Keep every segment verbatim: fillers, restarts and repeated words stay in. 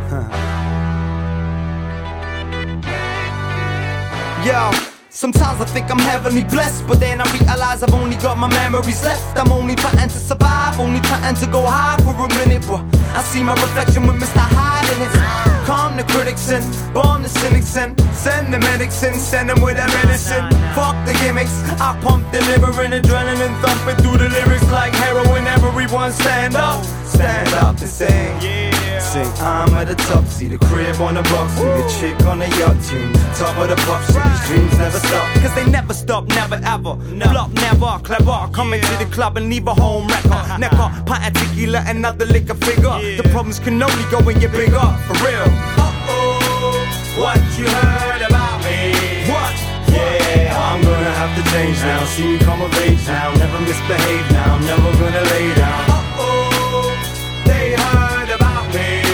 Yo, sometimes I think I'm heavenly blessed, but then I realize I've only got my memories left. I'm only trying to survive, only trying to go high for a minute, but I see my reflection with Mister Hyde and it's calm the critics and bomb the cynics and send the medics in, send them with their medicine. Fuck the gimmicks, I pump delivering adrenaline thumping through the lyrics like heroin. Everyone stand up, stand up and sing. Sing, I'm at the top, see the crib on the box, see the chick on the yacht tune, top of the pop, see these dreams never stop. Cause they never stop, never ever, no. Flop never, clever, coming yeah. to the club and leave a home wrecker. Necker, pint of tequila, another liquor figure. Yeah. The problems can only go when you're bigger, for real. Uh-oh, what you heard about me? What? Yeah, I'm gonna have to change now, see me come of age now, never misbehave now, never gonna lay down. Uh-oh, they heard about me.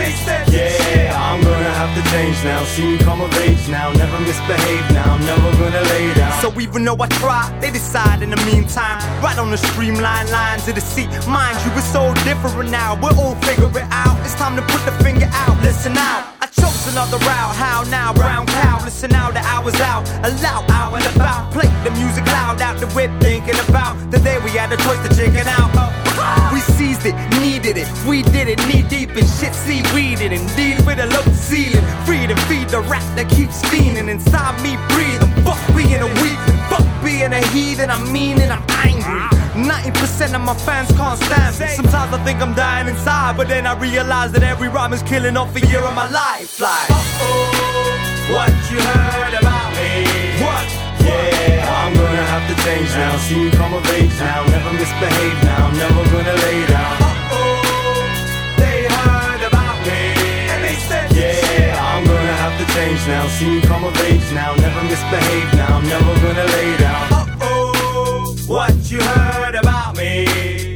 Yeah, I'm gonna have to change now, see me come of age now, never misbehave now, never gonna lay down. So even though I try, they decide in the meantime, right on the streamlined lines of the seat. Mind you, it's so different now, we'll all figure it out. It's time to put the finger out, listen out. I chose another route, how now, brown cow. Listen now, the hour's out, allow out and about. Play the music loud out the whip, thinking about the day we had the choice to chicken out. We seized it, needed it, we did it, knee deep in shit, seaweeded, indeed with a low ceiling. Free to feed the rat that keeps fiending inside me breathing. Fuck being a weak, fuck being a heathen, I mean it, I'm angry. ninety percent of my fans can't stand me. Sometimes I think I'm dying inside, but then I realize that every rhyme is killing off a year of my life. Like, uh-oh, what you heard about me? What? Yeah, I'm gonna have to change now, see me come of age now, never misbehave now, never gonna lay down. Uh-oh, they heard about me, and they said, yeah, I'm gonna have to change now, see me come of age now, never misbehave now, never gonna lay down. Uh-oh, what you heard about me?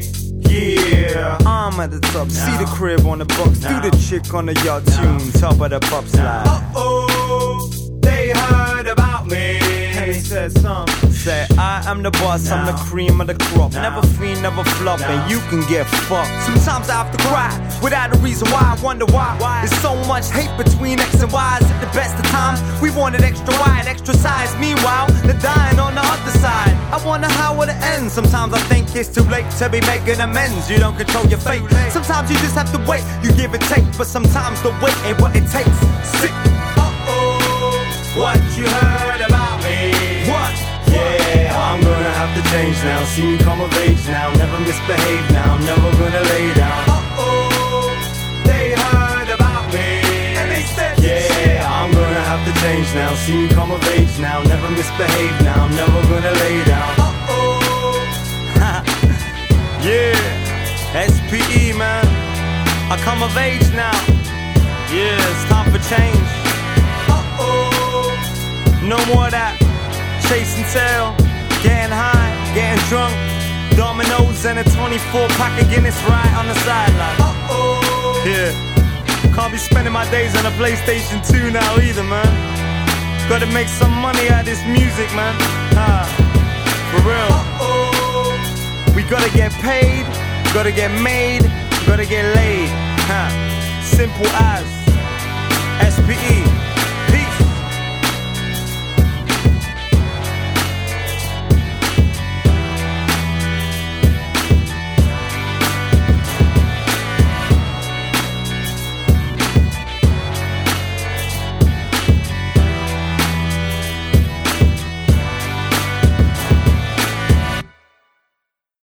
Yeah, I'm at the top, see the crib on the box, do the chick on the yacht tune, top of the pop slide. Uh-oh, they heard about me. He said some, said I am the boss, I'm the cream of the crop. Never fiend, never flop, and you can get fucked. Sometimes I have to cry, without a reason why. I wonder why there's so much hate between X and Y's. At the best of times, we wanted extra wide, extra size. Meanwhile, they're dying on the other side. I wonder how will it end. Sometimes I think it's too late to be making amends. You don't control your fate. Sometimes you just have to wait, you give and take. But sometimes the wait ain't what it takes. Sick. Uh-oh, what you heard about me? What? Yeah, I'm gonna have to change now, see me come of age now, never misbehave now, never gonna lay down. Uh-oh, they heard about me, and they said, yeah, I'm gonna have to change now, see me come of age now, never misbehave now, never gonna lay down. Uh-oh, yeah, S P E man, I come of age now, yeah, it's time for change. Uh-oh, no more of that chasing tail, getting high, getting drunk, dominoes and a twenty-four pack of Guinness right on the sideline. Uh-oh. Yeah, can't be spending my days on a PlayStation two now either, man. Gotta make some money out of this music, man. Ah, for real. Uh-oh. We gotta get paid, gotta get made, gotta get laid. Huh. Simple as S P E.